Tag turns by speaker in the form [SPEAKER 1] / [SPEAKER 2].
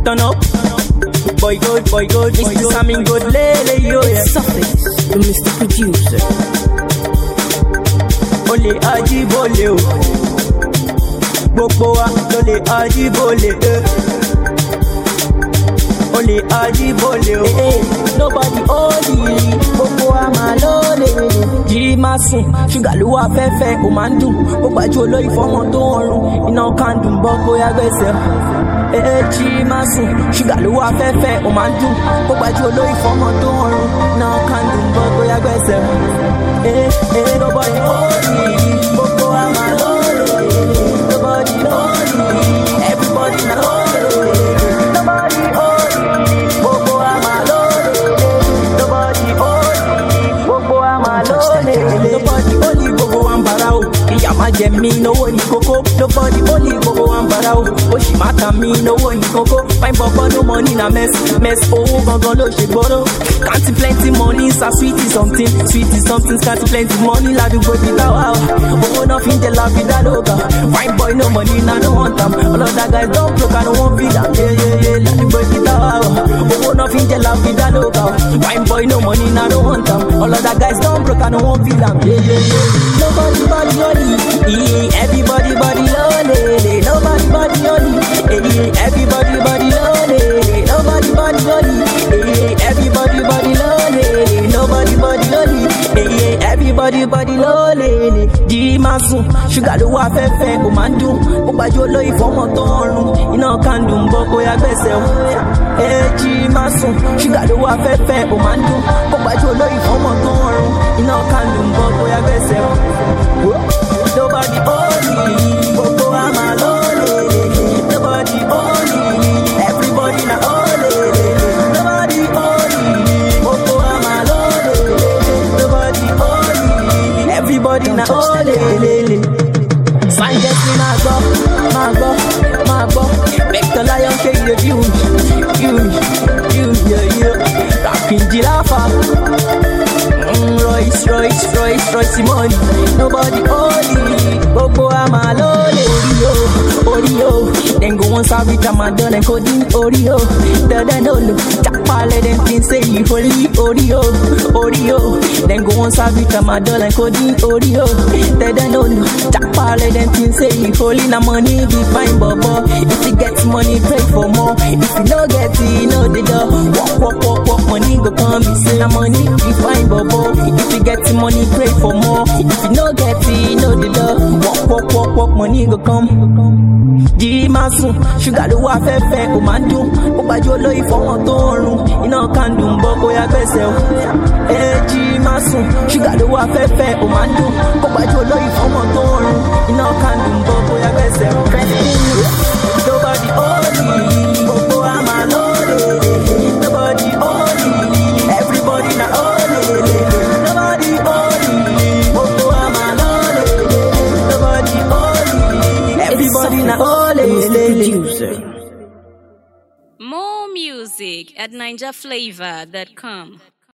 [SPEAKER 1] Turn up. Boy good, Mr. Sammy good, lele yo yeah.
[SPEAKER 2] Suffix, the Mr. Producer.
[SPEAKER 1] Ole Ajibole o. Gbogbo wa ló lè Ajibole. Ole Ajibole o.
[SPEAKER 2] Nobody holy, gbogbo wa máa lóde.
[SPEAKER 1] Jí máa sùn, ṣúgà ló wà fẹ́fẹ́, ó máa ń dùn. Ó gbàjú olóyè fọ́mọ tó ń rún, iná kan dùn bọ́ bóyá gbẹ̀sẹ̀. Jí máa sùn, ṣúgà ló wà fẹ́fẹ́, ó máa ń dùn. Ó gbàjú olóyè fọ́mọ tó ń rún, iná kan dùn bọ́ bóyá gbẹ̀sẹ̀. Nobody holy, gbogbo wa máa lóde. Nobody holy, everybody na holy. Nobody holy, gbogbo wa máa lóde. Nobody holy, gbogbo wa máa lóde. Nobody holy, gbogbo wa ń bara o. Ìyá máa jẹ mí lówó ní kókó. Nobody holy, gbogbo wa ń bara o. Oṣì máa ta mí lówó ní kókó. Fine bọ̀bọ̀ no money na mess. Owó gangan ló ṣe gbọ́dọ̀. County plenty money, sa sweetie something, county plenty money, ládùúgbò bí táwa o. Owó náà fi ń jẹ la fi dá lóga. Fine boy no money, na no want am. All of that guys don broke, I no wan feed am. Ládùúgbò bí táwa o. Owó náà fi ń jẹ la fi dá lóga. Fine boy no money, na no want am. All of that guys don broke, I no wan feed am. Nobody body only, everybody body lonely. Nobody body only, everybody body lonely. Nobody body only, everybody body lonely. Nobody body only, everybody body lonely. Jí máa sùn, ṣúgà ló wà fẹ́fẹ́, ó máa ń dùn. Ó gbàjú olóyè fọ́mọ tó ń rún, iná kan dùn bọ́ bóyá gbẹ̀sẹ̀ o. Jí máa sùn, ṣúgà ló wà fẹ́fẹ́, ó máa ń dùn. Ó gbàjú olóyè fọ́mọ tó ń rún, iná kan dùn bọ́ bóyá gbẹ̀sẹ̀ o. Nobody holy, gbogbo wa máa lóde. Nobody holy, everybody na holy. Nobody holy, gbogbo wa máa lóde. Nobody holy, everybody na holy. Sáyẹ́nsì máa gbọ́. Make the lion king the view. Rapping Jirafa. Royce money. Nobody holy, gbogbo wa máa lóde. Orio, then go on serve with a madonna and coding Oreo. No, Chapale then think say you holy. Oreo, then go on serve with a madonna and coding Oreo. No, Chapale then think say you holy. Na money be fine, bobo. If you get money, pray for more. If you no get it, you know the door. Walk, money go come. You say na money be fine, bobo. If you get money, pray for more. If you no get it, you know the door. Walk, money go come. Jí máa sùn, ṣúgà ló wà fẹ́fẹ́, ó máa ń dùn. Ó gbàjú olóyè fọ́mọ tó ń rún, iná kan dùn bọ́ bóyá gbẹ̀sẹ̀ o. Jí máa sùn, ṣúgà ló wà fẹ́fẹ́, ó máa ń dùn. Ó gbàjú olóyè fọ́mọ tó ń rún, iná kan dùn bọ́ bóyá gbẹ̀sẹ̀ o. Nobody holy, gbogbo wa máa lóde. Nobody holy, everybody na holy. Nobody holy, gbogbo wa máa lóde. Nobody holy, everybody na holy.
[SPEAKER 3] More music at NinjaFlavor.com.